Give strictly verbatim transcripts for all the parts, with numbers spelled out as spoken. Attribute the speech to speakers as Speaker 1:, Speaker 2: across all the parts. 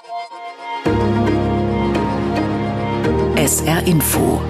Speaker 1: S R Info.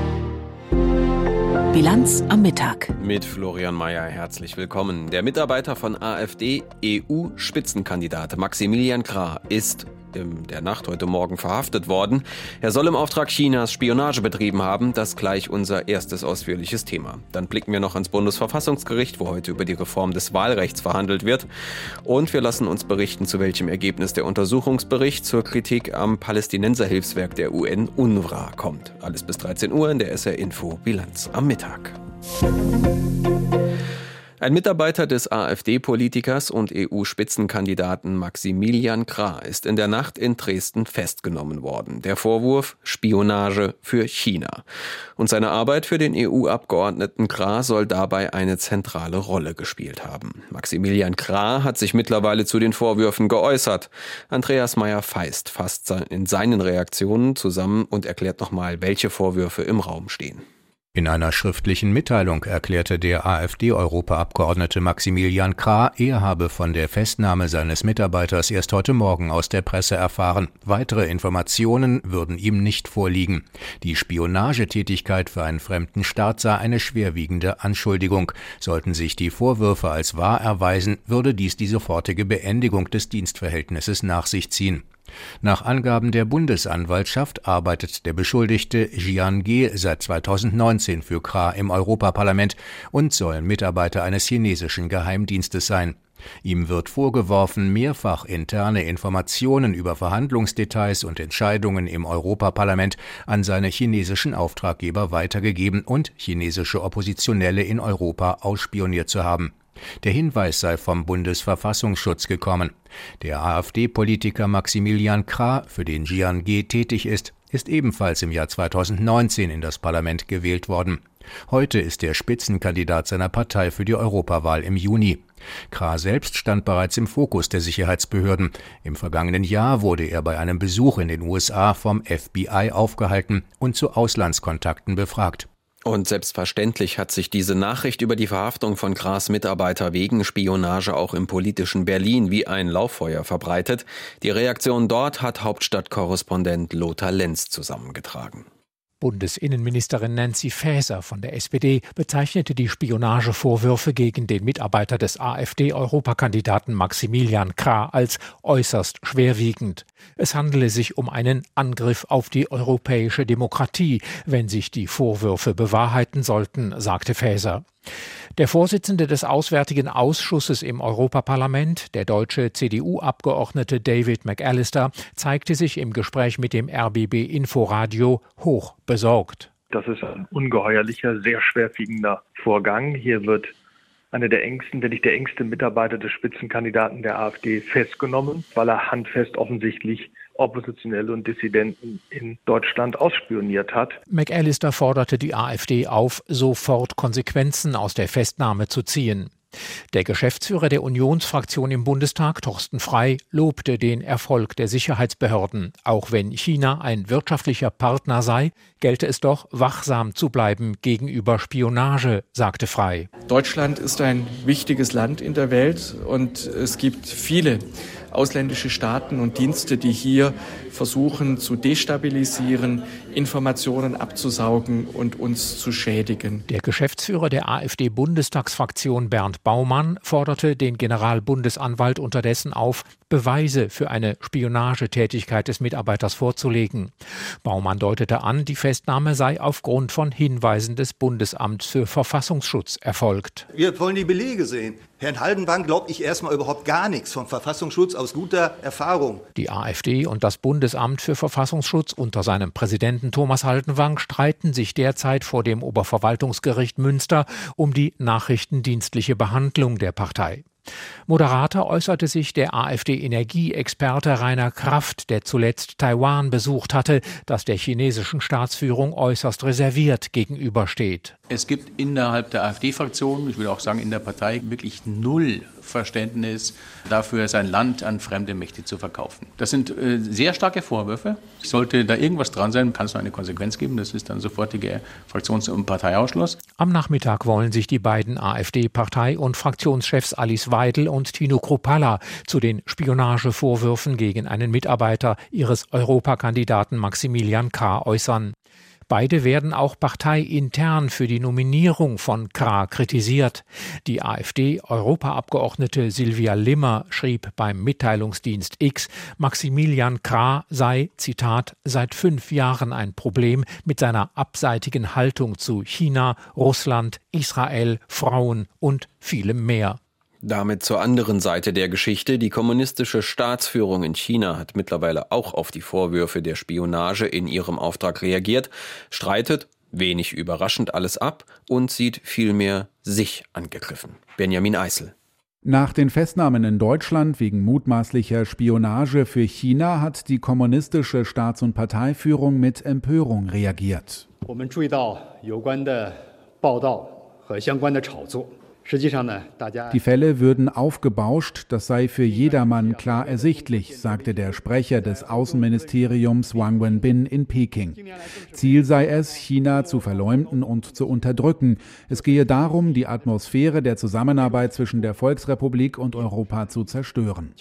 Speaker 1: Bilanz am Mittag.
Speaker 2: Mit Florian Mayer herzlich willkommen. Der Mitarbeiter von AfD-E U-Spitzenkandidat Maximilian Krah ist in der Nacht heute Morgen verhaftet worden. Er soll im Auftrag Chinas Spionage betrieben haben. Das gleich unser erstes ausführliches Thema. Dann blicken wir noch ans Bundesverfassungsgericht, wo heute über die Reform des Wahlrechts verhandelt wird. Und wir lassen uns berichten, zu welchem Ergebnis der Untersuchungsbericht zur Kritik am Palästinenserhilfswerk der U N UNRWA kommt. Alles bis dreizehn Uhr in der S R Info Bilanz am Mittag. Ein Mitarbeiter des AfD-Politikers und E U-Spitzenkandidaten Maximilian Krah ist in der Nacht in Dresden festgenommen worden. Der Vorwurf: Spionage für China. Und seine Arbeit für den E U-Abgeordneten Krah soll dabei eine zentrale Rolle gespielt haben. Maximilian Krah hat sich mittlerweile zu den Vorwürfen geäußert. Andreas Meyer-Feist fasst in seinen Reaktionen zusammen und erklärt nochmal, welche Vorwürfe im Raum stehen.
Speaker 3: In einer schriftlichen Mitteilung erklärte der AfD-Europaabgeordnete Maximilian Krah, er habe von der Festnahme seines Mitarbeiters erst heute Morgen aus der Presse erfahren. Weitere Informationen würden ihm nicht vorliegen. Die Spionagetätigkeit für einen fremden Staat sei eine schwerwiegende Anschuldigung. Sollten sich die Vorwürfe als wahr erweisen, würde dies die sofortige Beendigung des Dienstverhältnisses nach sich ziehen. Nach Angaben der Bundesanwaltschaft arbeitet der Beschuldigte Jian Ge seit zweitausendneunzehn für Krah im Europaparlament und soll Mitarbeiter eines chinesischen Geheimdienstes sein. Ihm wird vorgeworfen, mehrfach interne Informationen über Verhandlungsdetails und Entscheidungen im Europaparlament an seine chinesischen Auftraggeber weitergegeben und chinesische Oppositionelle in Europa ausspioniert zu haben. Der Hinweis sei vom Bundesverfassungsschutz gekommen. Der AfD-Politiker Maximilian Krah, für den Jian Ge tätig ist, ist ebenfalls im Jahr zweitausendneunzehn in das Parlament gewählt worden. Heute ist er Spitzenkandidat seiner Partei für die Europawahl im Juni. Krah selbst stand bereits im Fokus der Sicherheitsbehörden. Im vergangenen Jahr wurde er bei einem Besuch in den U S A vom F B I aufgehalten und zu Auslandskontakten befragt.
Speaker 2: Und selbstverständlich hat sich diese Nachricht über die Verhaftung von Krahs Mitarbeiter wegen Spionage auch im politischen Berlin wie ein Lauffeuer verbreitet. Die Reaktion dort hat Hauptstadtkorrespondent Lothar Lenz zusammengetragen.
Speaker 4: Bundesinnenministerin Nancy Faeser von der S P D bezeichnete die Spionagevorwürfe gegen den Mitarbeiter des AfD-Europakandidaten Maximilian Krah als äußerst schwerwiegend. Es handele sich um einen Angriff auf die europäische Demokratie, wenn sich die Vorwürfe bewahrheiten sollten, sagte Faeser. Der Vorsitzende des Auswärtigen Ausschusses im Europaparlament, der deutsche C D U-Abgeordnete David McAllister, zeigte sich im Gespräch mit dem R B B Inforadio hoch besorgt.
Speaker 5: Das ist ein ungeheuerlicher, sehr schwerwiegender Vorgang. Hier wird einer der engsten, wenn nicht der engste Mitarbeiter des Spitzenkandidaten der AfD festgenommen, weil er handfest offensichtlich Oppositionelle und Dissidenten in Deutschland ausspioniert hat.
Speaker 4: McAllister forderte die AfD auf, sofort Konsequenzen aus der Festnahme zu ziehen. Der Geschäftsführer der Unionsfraktion im Bundestag, Thorsten Frey, lobte den Erfolg der Sicherheitsbehörden. Auch wenn China ein wirtschaftlicher Partner sei, gelte es doch, wachsam zu bleiben gegenüber Spionage, sagte Frey.
Speaker 6: Deutschland ist ein wichtiges Land in der Welt und es gibt viele ausländische Staaten und Dienste, die hier versuchen zu destabilisieren, Informationen abzusaugen und uns zu schädigen.
Speaker 4: Der Geschäftsführer der AfD-Bundestagsfraktion Bernd Baumann forderte den Generalbundesanwalt unterdessen auf, Beweise für eine Spionagetätigkeit des Mitarbeiters vorzulegen. Baumann deutete an, die Festnahme sei aufgrund von Hinweisen des Bundesamts für Verfassungsschutz erfolgt.
Speaker 7: Wir wollen die Belege sehen. Herrn Haldenwang glaube ich erstmal überhaupt gar nichts vom Verfassungsschutz aus guter Erfahrung.
Speaker 4: Die AfD und das Bundesamt für Verfassungsschutz unter seinem Präsidenten Thomas Haldenwang streiten sich derzeit vor dem Oberverwaltungsgericht Münster um die nachrichtendienstliche Behandlung der Partei. Moderater äußerte sich der AfD-Energieexperte Rainer Kraft, der zuletzt Taiwan besucht hatte, das der chinesischen Staatsführung äußerst reserviert gegenübersteht.
Speaker 8: Es gibt innerhalb der AfD-Fraktion, ich will auch sagen in der Partei, wirklich null Unverständnis dafür, sein Land an fremde Mächte zu verkaufen. Das sind äh, sehr starke Vorwürfe. Sollte da irgendwas dran sein, kann es noch eine Konsequenz geben. Das ist dann sofortiger Fraktions- und Parteiausschluss.
Speaker 4: Am Nachmittag wollen sich die beiden AfD-Partei- und Fraktionschefs Alice Weidel und Tino Kruppalla zu den Spionagevorwürfen gegen einen Mitarbeiter ihres Europakandidaten Maximilian Krah äußern. Beide werden auch parteiintern für die Nominierung von Krah kritisiert. Die AfD-Europaabgeordnete Silvia Limmer schrieb beim Mitteilungsdienst X, Maximilian Krah sei, Zitat, seit fünf Jahren ein Problem mit seiner abseitigen Haltung zu China, Russland, Israel, Frauen und vielem mehr.
Speaker 2: Damit zur anderen Seite der Geschichte. Die kommunistische Staatsführung in China hat mittlerweile auch auf die Vorwürfe der Spionage in ihrem Auftrag reagiert, streitet, wenig überraschend, alles ab und sieht vielmehr sich angegriffen. Benjamin Eisel.
Speaker 9: Nach den Festnahmen in Deutschland wegen mutmaßlicher Spionage für China hat die kommunistische Staats- und Parteiführung mit Empörung reagiert. Die Fälle würden aufgebauscht, das sei für jedermann klar ersichtlich, sagte der Sprecher des Außenministeriums Wang Wenbin in Peking. Ziel sei es, China zu verleumden und zu unterdrücken. Es gehe darum, die Atmosphäre der Zusammenarbeit zwischen der Volksrepublik und Europa zu zerstören.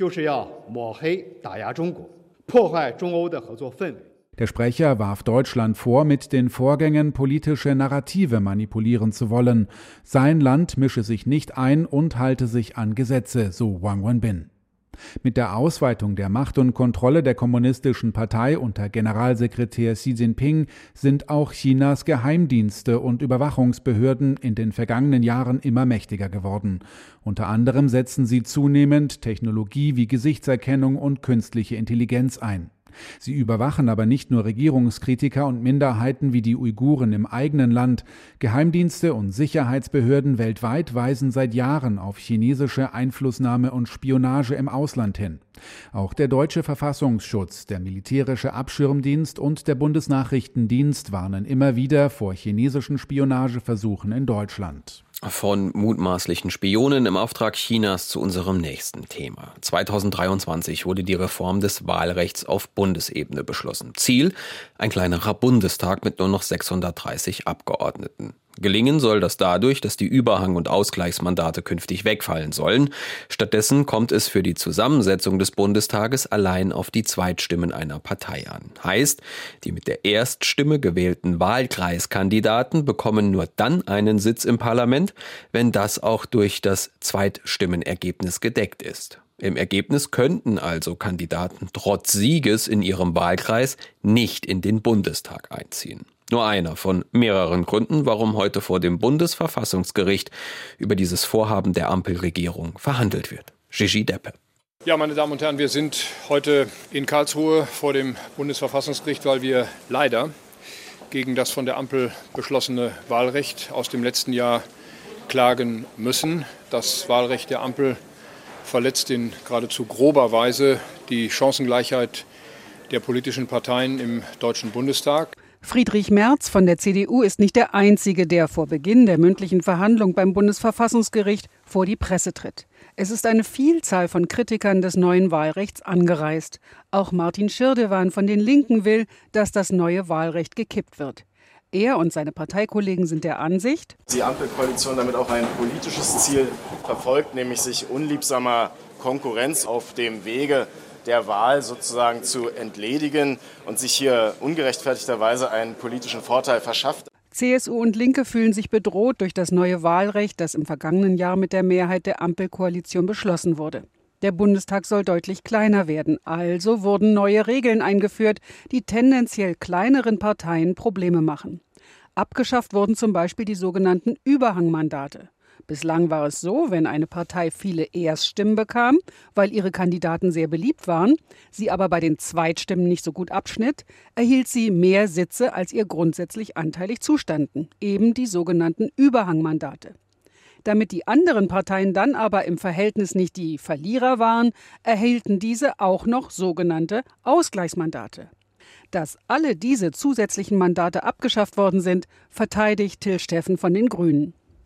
Speaker 9: Der Sprecher warf Deutschland vor, mit den Vorgängen politische Narrative manipulieren zu wollen. Sein Land mische sich nicht ein und halte sich an Gesetze, so Wang Wenbin. Mit der Ausweitung der Macht und Kontrolle der Kommunistischen Partei unter Generalsekretär Xi Jinping sind auch Chinas Geheimdienste und Überwachungsbehörden in den vergangenen Jahren immer mächtiger geworden. Unter anderem setzen sie zunehmend Technologie wie Gesichtserkennung und künstliche Intelligenz ein. Sie überwachen aber nicht nur Regierungskritiker und Minderheiten wie die Uiguren im eigenen Land. Geheimdienste und Sicherheitsbehörden weltweit weisen seit Jahren auf chinesische Einflussnahme und Spionage im Ausland hin. Auch der deutsche Verfassungsschutz, der militärische Abschirmdienst und der Bundesnachrichtendienst warnen immer wieder vor chinesischen Spionageversuchen in Deutschland.
Speaker 2: Von mutmaßlichen Spionen im Auftrag Chinas zu unserem nächsten Thema. zweitausenddreiundzwanzig wurde die Reform des Wahlrechts auf Bundesebene beschlossen. Ziel: ein kleinerer Bundestag mit nur noch sechshundertdreißig Abgeordneten. Gelingen soll das dadurch, dass die Überhang- und Ausgleichsmandate künftig wegfallen sollen. Stattdessen kommt es für die Zusammensetzung des Bundestages allein auf die Zweitstimmen einer Partei an. Heißt, die mit der Erststimme gewählten Wahlkreiskandidaten bekommen nur dann einen Sitz im Parlament, wenn das auch durch das Zweitstimmenergebnis gedeckt ist. Im Ergebnis könnten also Kandidaten trotz Sieges in ihrem Wahlkreis nicht in den Bundestag einziehen. Nur einer von mehreren Gründen, warum heute vor dem Bundesverfassungsgericht über dieses Vorhaben der Ampelregierung verhandelt wird. Gigi Deppe.
Speaker 10: Ja, meine Damen und Herren, wir sind heute in Karlsruhe vor dem Bundesverfassungsgericht, weil wir leider gegen das von der Ampel beschlossene Wahlrecht aus dem letzten Jahr klagen müssen. Das Wahlrecht der Ampel verletzt in geradezu grober Weise die Chancengleichheit der politischen Parteien im Deutschen Bundestag.
Speaker 11: Friedrich Merz von der C D U ist nicht der Einzige, der vor Beginn der mündlichen Verhandlung beim Bundesverfassungsgericht vor die Presse tritt. Es ist eine Vielzahl von Kritikern des neuen Wahlrechts angereist. Auch Martin Schirdewan von den Linken will, dass das neue Wahlrecht gekippt wird. Er und seine Parteikollegen sind der Ansicht,
Speaker 12: die Ampelkoalition damit auch ein politisches Ziel verfolgt, nämlich sich unliebsamer Konkurrenz auf dem Wege der Wahl sozusagen zu entledigen und sich hier ungerechtfertigterweise einen politischen Vorteil verschafft.
Speaker 11: C S U und Linke fühlen sich bedroht durch das neue Wahlrecht, das im vergangenen Jahr mit der Mehrheit der Ampelkoalition beschlossen wurde. Der Bundestag soll deutlich kleiner werden, also wurden neue Regeln eingeführt, die tendenziell kleineren Parteien Probleme machen. Abgeschafft wurden zum Beispiel die sogenannten Überhangmandate. Bislang war es so, wenn eine Partei viele Erststimmen bekam, weil ihre Kandidaten sehr beliebt waren, sie aber bei den Zweitstimmen nicht so gut abschnitt, erhielt sie mehr Sitze, als ihr grundsätzlich anteilig zustanden, eben die sogenannten Überhangmandate. Damit die anderen Parteien dann aber im Verhältnis nicht die Verlierer waren, erhielten diese auch noch sogenannte Ausgleichsmandate. Dass alle diese zusätzlichen Mandate abgeschafft worden sind, verteidigt Till Steffen von den Grünen.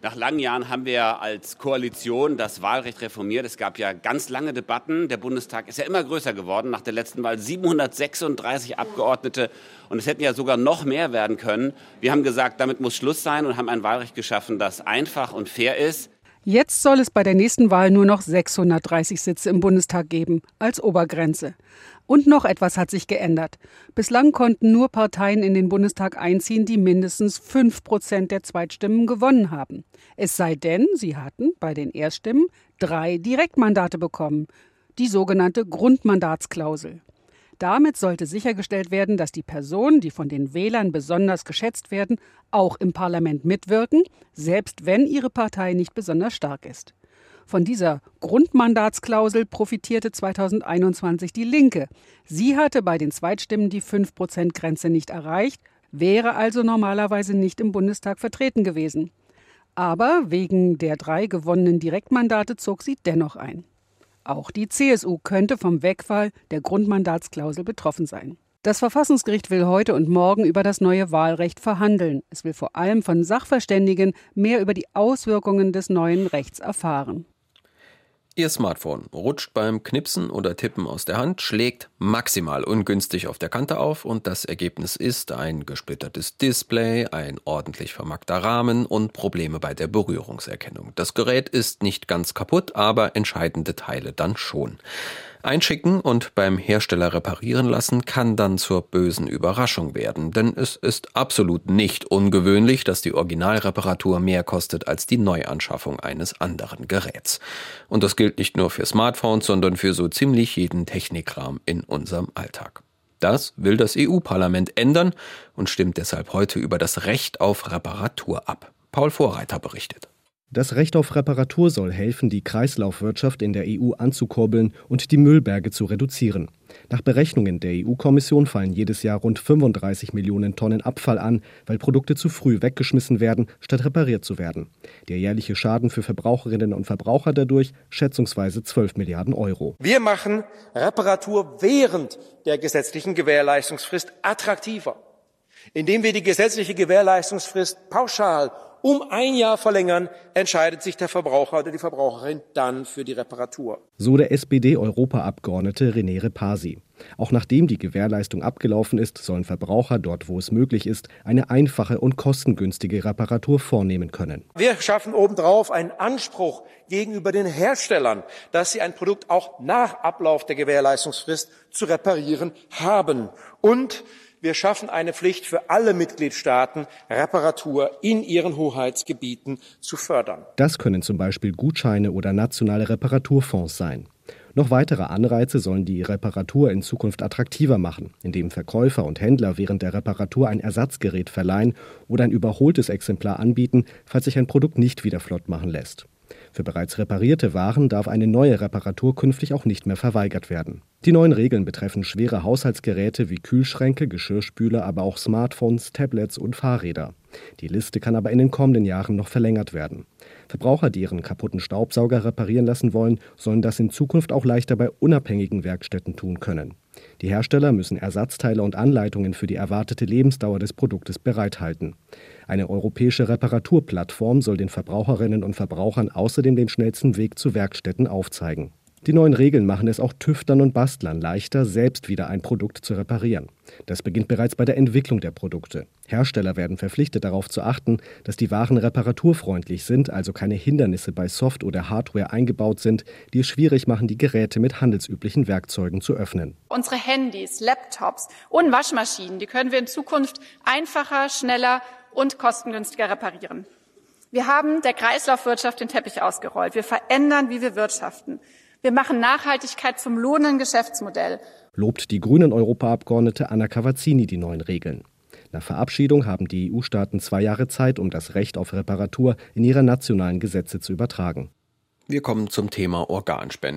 Speaker 13: Nach langen Jahren haben wir als Koalition das Wahlrecht reformiert. Es gab ja ganz lange Debatten. Der Bundestag ist ja immer größer geworden. Nach der letzten Wahl siebenhundertsechsunddreißig Abgeordnete. Und es hätten ja sogar noch mehr werden können. Wir haben gesagt, damit muss Schluss sein und haben ein Wahlrecht geschaffen, das einfach und fair ist.
Speaker 11: Jetzt soll es bei der nächsten Wahl nur noch sechshundertdreißig Sitze im Bundestag geben, als Obergrenze. Und noch etwas hat sich geändert. Bislang konnten nur Parteien in den Bundestag einziehen, die mindestens fünf Prozent der Zweitstimmen gewonnen haben. Es sei denn, sie hatten bei den Erststimmen drei Direktmandate bekommen, die sogenannte Grundmandatsklausel. Damit sollte sichergestellt werden, dass die Personen, die von den Wählern besonders geschätzt werden, auch im Parlament mitwirken, selbst wenn ihre Partei nicht besonders stark ist. Von dieser Grundmandatsklausel profitierte zweitausendeinundzwanzig die Linke. Sie hatte bei den Zweitstimmen die fünf Prozent Grenze nicht erreicht, wäre also normalerweise nicht im Bundestag vertreten gewesen. Aber wegen der drei gewonnenen Direktmandate zog sie dennoch ein. Auch die C S U könnte vom Wegfall der Grundmandatsklausel betroffen sein. Das Verfassungsgericht will heute und morgen über das neue Wahlrecht verhandeln. Es will vor allem von Sachverständigen mehr über die Auswirkungen des neuen Rechts erfahren.
Speaker 2: Ihr Smartphone rutscht beim Knipsen oder Tippen aus der Hand, schlägt maximal ungünstig auf der Kante auf und das Ergebnis ist ein gesplittertes Display, ein ordentlich vermackter Rahmen und Probleme bei der Berührungserkennung. Das Gerät ist nicht ganz kaputt, aber entscheidende Teile dann schon. Einschicken und beim Hersteller reparieren lassen kann dann zur bösen Überraschung werden, denn es ist absolut nicht ungewöhnlich, dass die Originalreparatur mehr kostet als die Neuanschaffung eines anderen Geräts. Und das gilt nicht nur für Smartphones, sondern für so ziemlich jeden Technikkram in unserem Alltag. Das will das E U-Parlament ändern und stimmt deshalb heute über das Recht auf Reparatur ab. Paul Vorreiter berichtet.
Speaker 14: Das Recht auf Reparatur soll helfen, die Kreislaufwirtschaft in der E U anzukurbeln und die Müllberge zu reduzieren. Nach Berechnungen der E U-Kommission fallen jedes Jahr rund fünfunddreißig Millionen Tonnen Abfall an, weil Produkte zu früh weggeschmissen werden, statt repariert zu werden. Der jährliche Schaden für Verbraucherinnen und Verbraucher dadurch schätzungsweise zwölf Milliarden Euro.
Speaker 15: Wir machen Reparatur während der gesetzlichen Gewährleistungsfrist attraktiver, indem wir die gesetzliche Gewährleistungsfrist pauschal um ein Jahr verlängern, entscheidet sich der Verbraucher oder die Verbraucherin dann für die Reparatur.
Speaker 14: So der S P D-Europaabgeordnete René Repasi. Auch nachdem die Gewährleistung abgelaufen ist, sollen Verbraucher dort, wo es möglich ist, eine einfache und kostengünstige Reparatur vornehmen können.
Speaker 15: Wir schaffen obendrauf einen Anspruch gegenüber den Herstellern, dass sie ein Produkt auch nach Ablauf der Gewährleistungsfrist zu reparieren haben. Und wir schaffen eine Pflicht für alle Mitgliedstaaten, Reparatur in ihren Hoheitsgebieten zu fördern.
Speaker 14: Das können zum Beispiel Gutscheine oder nationale Reparaturfonds sein. Noch weitere Anreize sollen die Reparatur in Zukunft attraktiver machen, indem Verkäufer und Händler während der Reparatur ein Ersatzgerät verleihen oder ein überholtes Exemplar anbieten, falls sich ein Produkt nicht wieder flott machen lässt. Für bereits reparierte Waren darf eine neue Reparatur künftig auch nicht mehr verweigert werden. Die neuen Regeln betreffen schwere Haushaltsgeräte wie Kühlschränke, Geschirrspüler, aber auch Smartphones, Tablets und Fahrräder. Die Liste kann aber in den kommenden Jahren noch verlängert werden. Verbraucher, die ihren kaputten Staubsauger reparieren lassen wollen, sollen das in Zukunft auch leichter bei unabhängigen Werkstätten tun können. Die Hersteller müssen Ersatzteile und Anleitungen für die erwartete Lebensdauer des Produktes bereithalten. Eine europäische Reparaturplattform soll den Verbraucherinnen und Verbrauchern außerdem den schnellsten Weg zu Werkstätten aufzeigen. Die neuen Regeln machen es auch Tüftlern und Bastlern leichter, selbst wieder ein Produkt zu reparieren. Das beginnt bereits bei der Entwicklung der Produkte. Hersteller werden verpflichtet, darauf zu achten, dass die Waren reparaturfreundlich sind, also keine Hindernisse bei Soft- oder Hardware eingebaut sind, die es schwierig machen, die Geräte mit handelsüblichen Werkzeugen zu öffnen.
Speaker 16: Unsere Handys, Laptops und Waschmaschinen, die können wir in Zukunft einfacher, schneller und kostengünstiger reparieren. Wir haben der Kreislaufwirtschaft den Teppich ausgerollt. Wir verändern, wie wir wirtschaften. Wir machen Nachhaltigkeit zum lohnenden Geschäftsmodell.
Speaker 14: Lobt die Grünen-Europaabgeordnete Anna Cavazzini die neuen Regeln. Nach Verabschiedung haben die E U-Staaten zwei Jahre Zeit, um das Recht auf Reparatur in ihre nationalen Gesetze zu übertragen.
Speaker 2: Wir kommen zum Thema Organspende.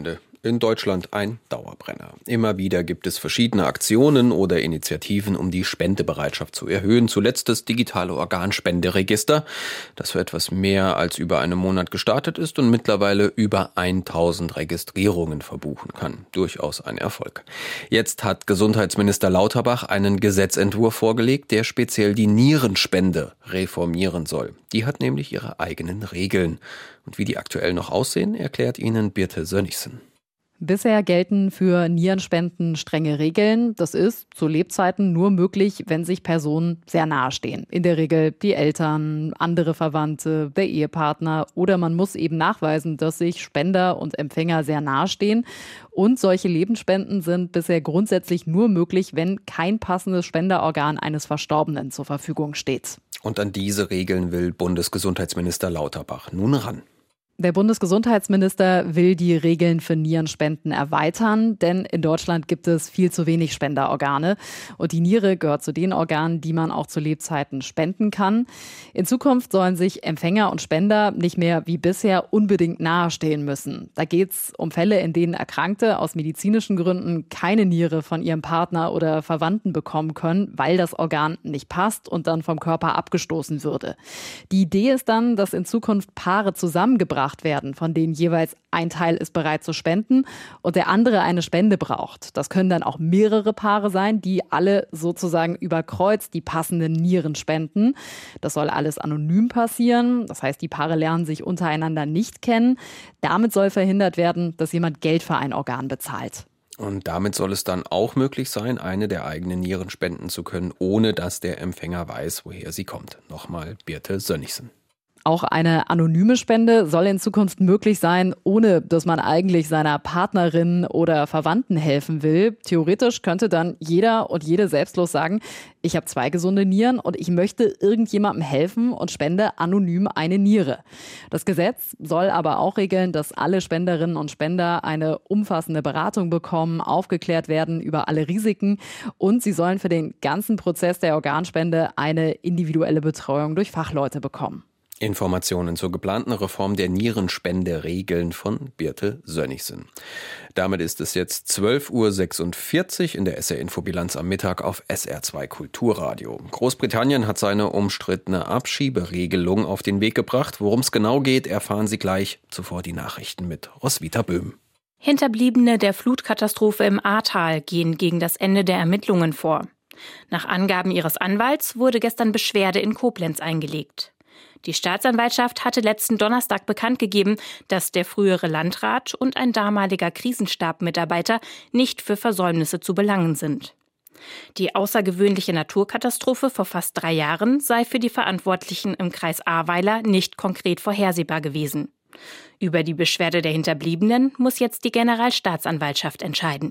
Speaker 2: In Deutschland ein Dauerbrenner. Immer wieder gibt es verschiedene Aktionen oder Initiativen, um die Spendebereitschaft zu erhöhen. Zuletzt das digitale Organspenderegister, das für etwas mehr als über einen Monat gestartet ist und mittlerweile über tausend Registrierungen verbuchen kann. Durchaus ein Erfolg. Jetzt hat Gesundheitsminister Lauterbach einen Gesetzentwurf vorgelegt, der speziell die Nierenspende reformieren soll. Die hat nämlich ihre eigenen Regeln. Und wie die aktuell noch aussehen, erklärt Ihnen Birte Sönnigsen.
Speaker 17: Bisher gelten für Nierenspenden strenge Regeln. Das ist zu Lebzeiten nur möglich, wenn sich Personen sehr nahe stehen. In der Regel die Eltern, andere Verwandte, der Ehepartner oder man muss eben nachweisen, dass sich Spender und Empfänger sehr nahe stehen. Und solche Lebensspenden sind bisher grundsätzlich nur möglich, wenn kein passendes Spenderorgan eines Verstorbenen zur Verfügung steht.
Speaker 2: Und an diese Regeln will Bundesgesundheitsminister Lauterbach nun ran.
Speaker 17: Der Bundesgesundheitsminister will die Regeln für Nierenspenden erweitern, denn in Deutschland gibt es viel zu wenig Spenderorgane. Und die Niere gehört zu den Organen, die man auch zu Lebzeiten spenden kann. In Zukunft sollen sich Empfänger und Spender nicht mehr wie bisher unbedingt nahestehen müssen. Da geht es um Fälle, in denen Erkrankte aus medizinischen Gründen keine Niere von ihrem Partner oder Verwandten bekommen können, weil das Organ nicht passt und dann vom Körper abgestoßen würde. Die Idee ist dann, dass in Zukunft Paare zusammengebracht werden, von denen jeweils ein Teil ist bereit zu spenden und der andere eine Spende braucht. Das können dann auch mehrere Paare sein, die alle sozusagen über Kreuz die passenden Nieren spenden. Das soll alles anonym passieren. Das heißt, die Paare lernen sich untereinander nicht kennen. Damit soll verhindert werden, dass jemand Geld für ein Organ bezahlt.
Speaker 2: Und damit soll es dann auch möglich sein, eine der eigenen Nieren spenden zu können, ohne dass der Empfänger weiß, woher sie kommt. Nochmal Birte Sönnigsen.
Speaker 17: Auch eine anonyme Spende soll in Zukunft möglich sein, ohne dass man eigentlich seiner Partnerin oder Verwandten helfen will. Theoretisch könnte dann jeder und jede selbstlos sagen, ich habe zwei gesunde Nieren und ich möchte irgendjemandem helfen und spende anonym eine Niere. Das Gesetz soll aber auch regeln, dass alle Spenderinnen und Spender eine umfassende Beratung bekommen, aufgeklärt werden über alle Risiken und sie sollen für den ganzen Prozess der Organspende eine individuelle Betreuung durch Fachleute bekommen.
Speaker 2: Informationen zur geplanten Reform der Nierenspende-Regeln von Birte Sönnigsen. Damit ist es jetzt zwölf Uhr sechsundvierzig in der S R-Infobilanz am Mittag auf S R zwei Kulturradio. Großbritannien hat seine umstrittene Abschieberegelung auf den Weg gebracht. Worum es genau geht, erfahren Sie gleich. Zuvor die Nachrichten mit Roswitha Böhm.
Speaker 18: Hinterbliebene der Flutkatastrophe im Ahrtal gehen gegen das Ende der Ermittlungen vor. Nach Angaben ihres Anwalts wurde gestern Beschwerde in Koblenz eingelegt. Die Staatsanwaltschaft hatte letzten Donnerstag bekannt gegeben, dass der frühere Landrat und ein damaliger Krisenstabmitarbeiter nicht für Versäumnisse zu belangen sind. Die außergewöhnliche Naturkatastrophe vor fast drei Jahren sei für die Verantwortlichen im Kreis Ahrweiler nicht konkret vorhersehbar gewesen. Über die Beschwerde der Hinterbliebenen muss jetzt die Generalstaatsanwaltschaft entscheiden.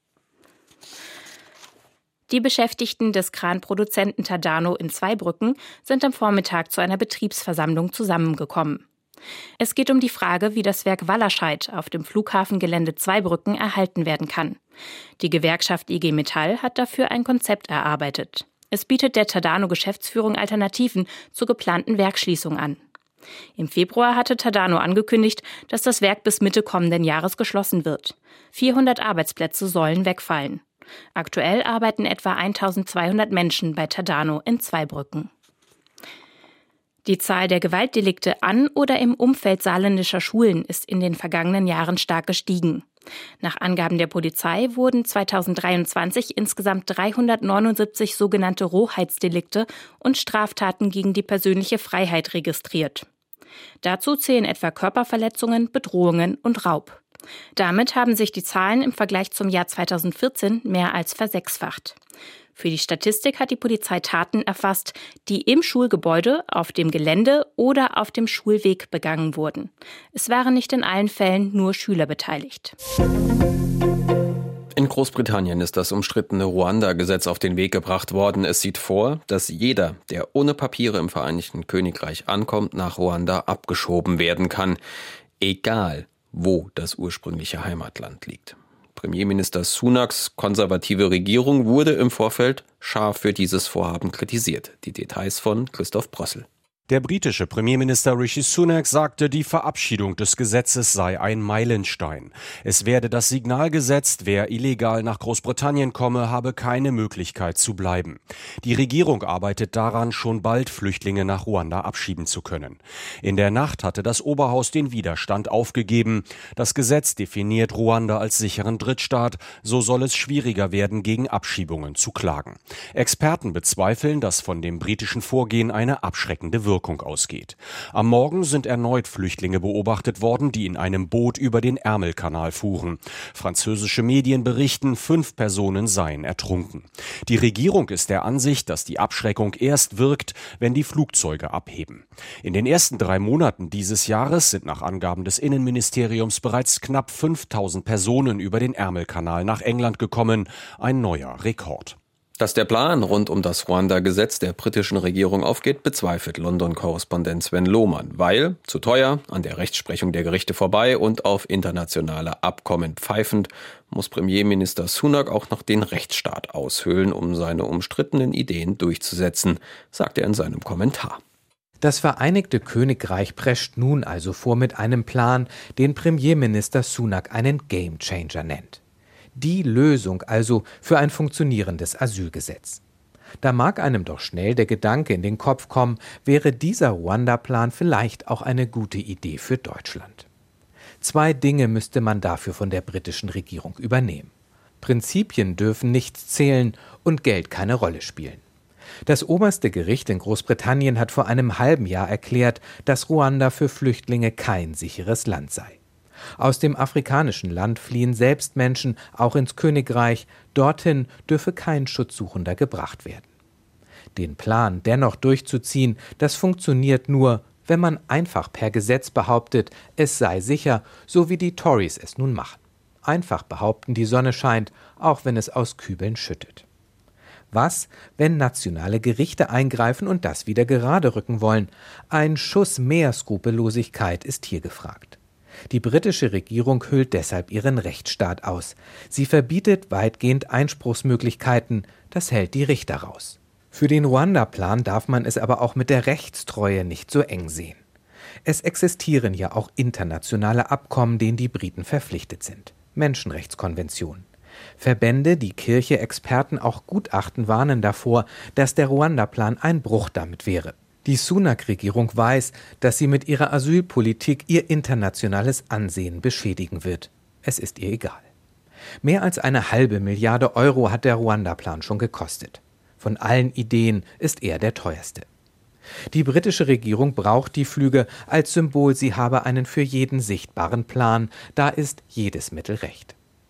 Speaker 18: Die Beschäftigten des Kranproduzenten Tadano in Zweibrücken sind am Vormittag zu einer Betriebsversammlung zusammengekommen. Es geht um die Frage, wie das Werk Wallerscheid auf dem Flughafengelände Zweibrücken erhalten werden kann. Die Gewerkschaft I G Metall hat dafür ein Konzept erarbeitet. Es bietet der Tadano-Geschäftsführung Alternativen zur geplanten Werksschließung an. Im Februar hatte Tadano angekündigt, dass das Werk bis Mitte kommenden Jahres geschlossen wird. vierhundert Arbeitsplätze sollen wegfallen. Aktuell arbeiten etwa eintausendzweihundert Menschen bei Tadano in Zweibrücken. Die Zahl der Gewaltdelikte an oder im Umfeld saarländischer Schulen ist in den vergangenen Jahren stark gestiegen. Nach Angaben der Polizei wurden zweitausenddreiundzwanzig insgesamt dreihundertneunundsiebzig sogenannte Rohheitsdelikte und Straftaten gegen die persönliche Freiheit registriert. Dazu zählen etwa Körperverletzungen, Bedrohungen und Raub. Damit haben sich die Zahlen im Vergleich zum Jahr zweitausendvierzehn mehr als versechsfacht. Für die Statistik hat die Polizei Taten erfasst, die im Schulgebäude, auf dem Gelände oder auf dem Schulweg begangen wurden. Es waren nicht in allen Fällen nur Schüler beteiligt.
Speaker 2: In Großbritannien ist das umstrittene Ruanda-Gesetz auf den Weg gebracht worden. Es sieht vor, dass jeder, der ohne Papiere im Vereinigten Königreich ankommt, nach Ruanda abgeschoben werden kann. Egal, wo das ursprüngliche Heimatland liegt. Premierminister Sunaks konservative Regierung wurde im Vorfeld scharf für dieses Vorhaben kritisiert. Die Details von Christoph Brössel.
Speaker 19: Der britische Premierminister Rishi Sunak sagte, die Verabschiedung des Gesetzes sei ein Meilenstein. Es werde das Signal gesetzt, wer illegal nach Großbritannien komme, habe keine Möglichkeit zu bleiben. Die Regierung arbeitet daran, schon bald Flüchtlinge nach Ruanda abschieben zu können. In der Nacht hatte das Oberhaus den Widerstand aufgegeben. Das Gesetz definiert Ruanda als sicheren Drittstaat. So soll es schwieriger werden, gegen Abschiebungen zu klagen. Experten bezweifeln, dass von dem britischen Vorgehen eine abschreckende Wirkung Wirkung ausgeht. Am Morgen sind erneut Flüchtlinge beobachtet worden, die in einem Boot über den Ärmelkanal fuhren. Französische Medien berichten, fünf Personen seien ertrunken. Die Regierung ist der Ansicht, dass die Abschreckung erst wirkt, wenn die Flugzeuge abheben. In den ersten drei Monaten dieses Jahres sind nach Angaben des Innenministeriums bereits knapp fünftausend Personen über den Ärmelkanal nach England gekommen. Ein neuer Rekord.
Speaker 2: Dass der Plan rund um das Ruanda-Gesetz der britischen Regierung aufgeht, bezweifelt London-Korrespondent Sven Lohmann, weil zu teuer, an der Rechtsprechung der Gerichte vorbei und auf internationale Abkommen pfeifend, muss Premierminister Sunak auch noch den Rechtsstaat aushöhlen, um seine umstrittenen Ideen durchzusetzen, sagt er in seinem Kommentar.
Speaker 20: Das Vereinigte Königreich prescht nun also vor mit einem Plan, den Premierminister Sunak einen Gamechanger nennt. Die Lösung also für ein funktionierendes Asylgesetz. Da mag einem doch schnell der Gedanke in den Kopf kommen, wäre dieser Ruanda-Plan vielleicht auch eine gute Idee für Deutschland. Zwei Dinge müsste man dafür von der britischen Regierung übernehmen. Prinzipien dürfen nichts zählen und Geld keine Rolle spielen. Das oberste Gericht in Großbritannien hat vor einem halben Jahr erklärt, dass Ruanda für Flüchtlinge kein sicheres Land sei. Aus dem afrikanischen Land fliehen selbst Menschen auch ins Königreich. Dorthin dürfe kein Schutzsuchender gebracht werden. Den Plan dennoch durchzuziehen, das funktioniert nur, wenn man einfach per Gesetz behauptet, es sei sicher, so wie die Tories es nun machen. Einfach behaupten, die Sonne scheint, auch wenn es aus Kübeln schüttet. Was, wenn nationale Gerichte eingreifen und das wieder gerade rücken wollen? Ein Schuss mehr Skrupellosigkeit ist hier gefragt. Die britische Regierung höhlt deshalb ihren Rechtsstaat aus. Sie verbietet weitgehend Einspruchsmöglichkeiten, das hält die Richter raus. Für den Ruanda-Plan darf man es aber auch mit der Rechtstreue nicht so eng sehen. Es existieren ja auch internationale Abkommen, denen die Briten verpflichtet sind. Menschenrechtskonventionen. Verbände, die Kirche, Experten, auch Gutachten warnen davor, dass der Ruanda-Plan ein Bruch damit wäre. Die Sunak-Regierung weiß, dass sie mit ihrer Asylpolitik ihr internationales Ansehen beschädigen wird. Es ist ihr egal. Mehr als eine halbe Milliarde Euro hat der Ruanda-Plan schon gekostet. Von allen Ideen ist er der teuerste. Die britische Regierung braucht die Flüge als Symbol, sie habe einen für jeden sichtbaren Plan. Da ist jedes Mittel recht.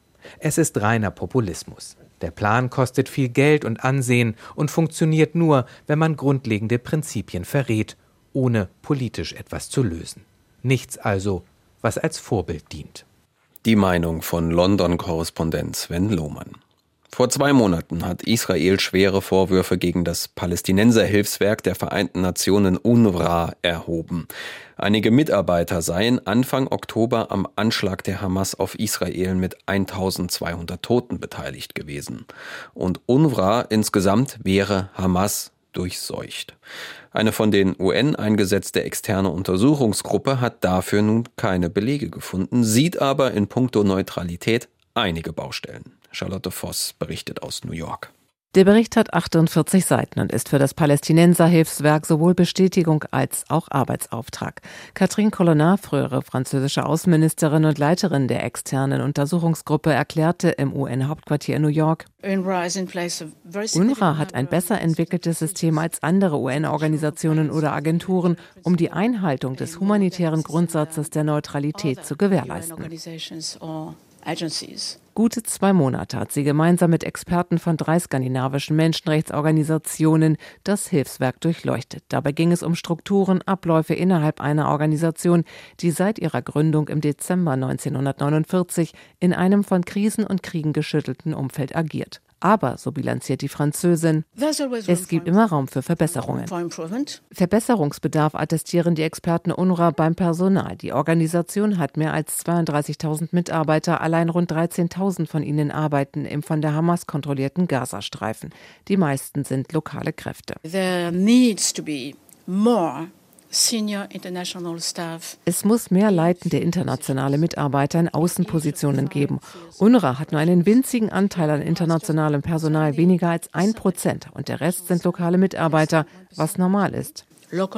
Speaker 20: Es ist reiner Populismus. Der Plan kostet viel Geld und Ansehen und funktioniert nur, wenn man grundlegende Prinzipien verrät, ohne politisch etwas zu lösen. Nichts also, was als Vorbild dient.
Speaker 2: Die Meinung von London-Korrespondent Sven Lohmann. Vor zwei Monaten hat Israel schwere Vorwürfe gegen das Palästinenserhilfswerk der Vereinten Nationen UNRWA erhoben. Einige Mitarbeiter seien Anfang Oktober am Anschlag der Hamas auf Israel mit eintausendzweihundert Toten beteiligt gewesen. Und UNRWA insgesamt wäre Hamas durchseucht. Eine von den U N eingesetzte externe Untersuchungsgruppe hat dafür nun keine Belege gefunden, sieht aber in puncto Neutralität einige Baustellen. Charlotte Voss berichtet aus New York.
Speaker 1: Der Bericht hat achtundvierzig Seiten und ist für das Palästinenserhilfswerk sowohl Bestätigung als auch Arbeitsauftrag. Catherine Colonna, frühere französische Außenministerin und Leiterin der externen Untersuchungsgruppe, erklärte im U N-Hauptquartier in New York: UNRWA hat ein besser entwickeltes System als andere U N-Organisationen oder Agenturen, um die Einhaltung des humanitären Grundsatzes der Neutralität zu gewährleisten. Gute zwei Monate hat sie gemeinsam mit Experten von drei skandinavischen Menschenrechtsorganisationen das Hilfswerk durchleuchtet. Dabei ging es um Strukturen, Abläufe innerhalb einer Organisation, die seit ihrer Gründung im Dezember neunzehnhundertneunundvierzig in einem von Krisen und Kriegen geschüttelten Umfeld agiert. Aber, so bilanziert die Französin, es gibt immer Raum für Verbesserungen. Verbesserungsbedarf attestieren die Experten UNRWA beim Personal. Die Organisation hat mehr als zweiunddreißigtausend Mitarbeiter, allein rund dreizehntausend von ihnen arbeiten im von der Hamas kontrollierten Gazastreifen. Die meisten sind lokale Kräfte.
Speaker 21: There needs to be more
Speaker 1: Es muss mehr leitende internationale Mitarbeiter in Außenpositionen geben. UNRWA hat nur einen winzigen Anteil an internationalem Personal, weniger als ein Prozent. Und der Rest sind lokale Mitarbeiter, was normal ist.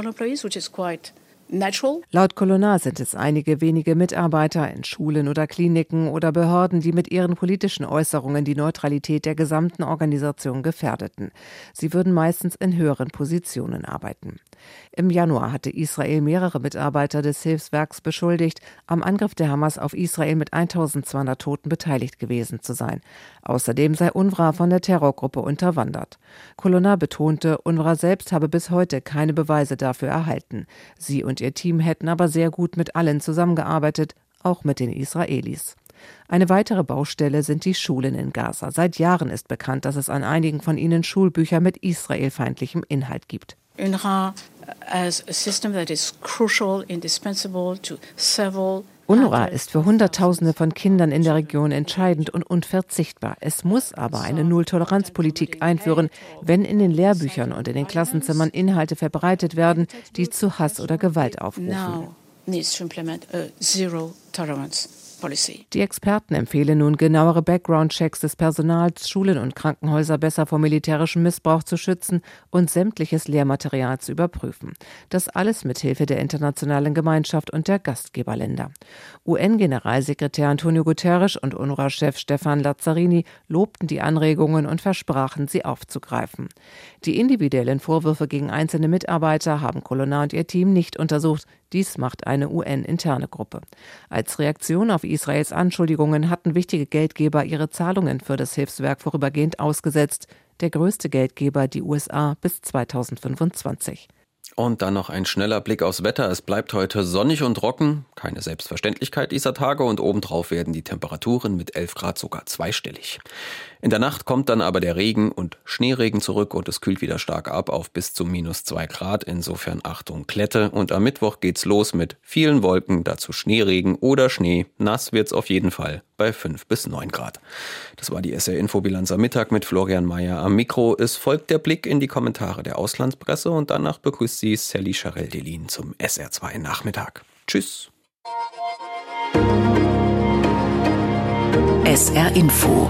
Speaker 1: Laut Colonna sind es einige wenige Mitarbeiter in Schulen oder Kliniken oder Behörden, die mit ihren politischen Äußerungen die Neutralität der gesamten Organisation gefährdeten. Sie würden meistens in höheren Positionen arbeiten. Im Januar hatte Israel mehrere Mitarbeiter des Hilfswerks beschuldigt, am Angriff der Hamas auf Israel mit eintausendzweihundert Toten beteiligt gewesen zu sein. Außerdem sei UNRWA von der Terrorgruppe unterwandert. Colonna betonte, UNRWA selbst habe bis heute keine Beweise dafür erhalten. Sie und ihr Team hätten aber sehr gut mit allen zusammengearbeitet, auch mit den Israelis. Eine weitere Baustelle sind die Schulen in Gaza. Seit Jahren ist bekannt, dass es an einigen von ihnen Schulbücher mit israelfeindlichem Inhalt gibt.
Speaker 21: UNRWA as a system that is crucial, indispensable to several
Speaker 1: UNRWA ist für Hunderttausende von Kindern in der Region entscheidend und unverzichtbar. Es muss aber eine Null-Toleranz-Politik einführen, wenn in den Lehrbüchern und in den Klassenzimmern Inhalte verbreitet werden, die zu Hass oder Gewalt aufrufen. Die Experten empfehlen nun, genauere Background-Checks des Personals, Schulen und Krankenhäuser besser vor militärischem Missbrauch zu schützen und sämtliches Lehrmaterial zu überprüfen. Das alles mithilfe der internationalen Gemeinschaft und der Gastgeberländer. U N-Generalsekretär Antonio Guterres und UNRWA-Chef Stefan Lazzarini lobten die Anregungen und versprachen, sie aufzugreifen. Die individuellen Vorwürfe gegen einzelne Mitarbeiter haben Colonna und ihr Team nicht untersucht. Dies macht eine U N-interne Gruppe. Als Reaktion auf Israels Anschuldigungen hatten wichtige Geldgeber ihre Zahlungen für das Hilfswerk vorübergehend ausgesetzt. Der größte Geldgeber, die U S A, bis zweitausendfünfundzwanzig.
Speaker 2: Und dann noch ein schneller Blick aufs Wetter. Es bleibt heute sonnig und trocken. Keine Selbstverständlichkeit dieser Tage. Und obendrauf werden die Temperaturen mit elf Grad sogar zweistellig. In der Nacht kommt dann aber der Regen und Schneeregen zurück und es kühlt wieder stark ab auf bis zu minus zwei Grad. Insofern Achtung, Klette. Und am Mittwoch geht's los mit vielen Wolken, dazu Schneeregen oder Schnee. Nass wird's auf jeden Fall bei fünf bis neun Grad. Das war die S R-Infobilanz am Mittag mit Florian Mayer am Mikro. Es folgt der Blick in die Kommentare der Auslandspresse und danach begrüßt sie Sally Charel-Delin zum S R zwei Nachmittag. Tschüss.
Speaker 22: S R Info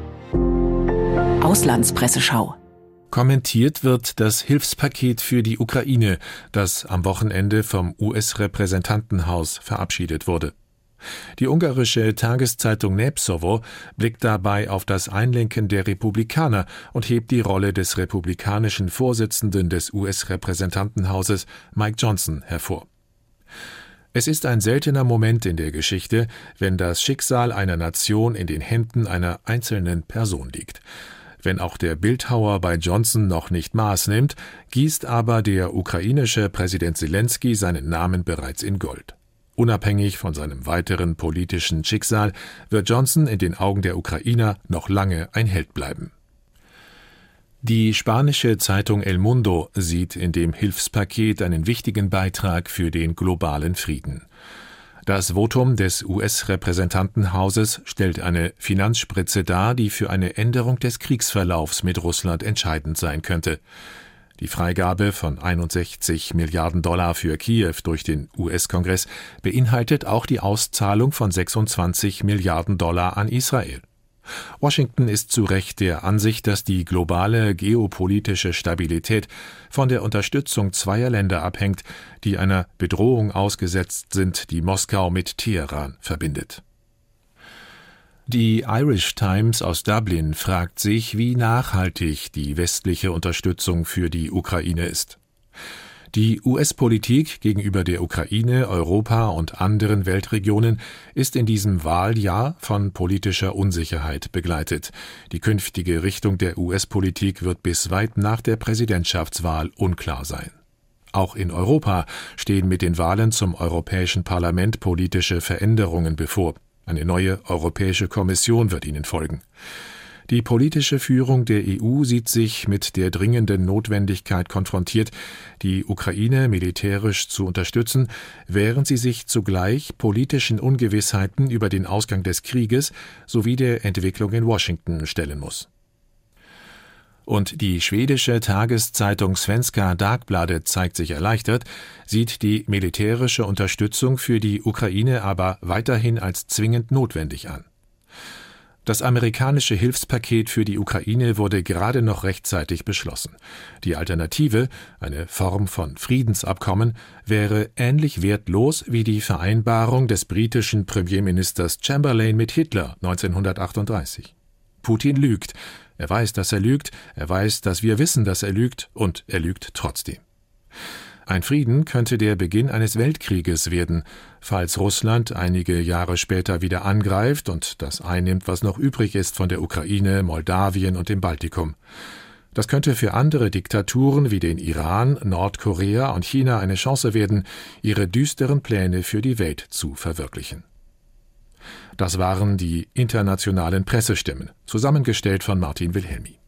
Speaker 22: Auslandspresseschau.
Speaker 23: Kommentiert wird das Hilfspaket für die Ukraine, das am Wochenende vom U S-Repräsentantenhaus verabschiedet wurde. Die ungarische Tageszeitung Népszava blickt dabei auf das Einlenken der Republikaner und hebt die Rolle des republikanischen Vorsitzenden des U S-Repräsentantenhauses Mike Johnson hervor. Es ist ein seltener Moment in der Geschichte, wenn das Schicksal einer Nation in den Händen einer einzelnen Person liegt. Wenn auch der Bildhauer bei Johnson noch nicht Maß nimmt, gießt aber der ukrainische Präsident Selenskyj seinen Namen bereits in Gold. Unabhängig von seinem weiteren politischen Schicksal wird Johnson in den Augen der Ukrainer noch lange ein Held bleiben. Die spanische Zeitung El Mundo sieht in dem Hilfspaket einen wichtigen Beitrag für den globalen Frieden. Das Votum des U S-Repräsentantenhauses stellt eine Finanzspritze dar, die für eine Änderung des Kriegsverlaufs mit Russland entscheidend sein könnte. Die Freigabe von einundsechzig Milliarden Dollar für Kiew durch den U S-Kongress beinhaltet auch die Auszahlung von sechsundzwanzig Milliarden Dollar an Israel. Washington ist zu Recht der Ansicht, dass die globale geopolitische Stabilität von der Unterstützung zweier Länder abhängt, die einer Bedrohung ausgesetzt sind, die Moskau mit Teheran verbindet. Die Irish Times aus Dublin fragt sich, wie nachhaltig die westliche Unterstützung für die Ukraine ist. Die U S-Politik gegenüber der Ukraine, Europa und anderen Weltregionen ist in diesem Wahljahr von politischer Unsicherheit begleitet. Die künftige Richtung der U S-Politik wird bis weit nach der Präsidentschaftswahl unklar sein. Auch in Europa stehen mit den Wahlen zum Europäischen Parlament politische Veränderungen bevor. Eine neue Europäische Kommission wird ihnen folgen. Die politische Führung der E U sieht sich mit der dringenden Notwendigkeit konfrontiert, die Ukraine militärisch zu unterstützen, während sie sich zugleich politischen Ungewissheiten über den Ausgang des Krieges sowie der Entwicklung in Washington stellen muss. und die schwedische Tageszeitung Svenska Dagbladet zeigt sich erleichtert, sieht die militärische Unterstützung für die Ukraine aber weiterhin als zwingend notwendig an. Das amerikanische Hilfspaket für die Ukraine wurde gerade noch rechtzeitig beschlossen. Die Alternative, eine Form von Friedensabkommen, wäre ähnlich wertlos wie die Vereinbarung des britischen Premierministers Chamberlain mit Hitler neunzehnhundertachtunddreißig. Putin lügt. Er weiß, dass er lügt, er weiß, dass wir wissen, dass er lügt, und er lügt trotzdem. Ein Frieden könnte der Beginn eines Weltkrieges werden, falls Russland einige Jahre später wieder angreift und das einnimmt, was noch übrig ist von der Ukraine, Moldawien und dem Baltikum. Das könnte für andere Diktaturen wie den Iran, Nordkorea und China eine Chance werden, ihre düsteren Pläne für die Welt zu verwirklichen. Das waren die internationalen Pressestimmen, zusammengestellt von Martin Wilhelmi.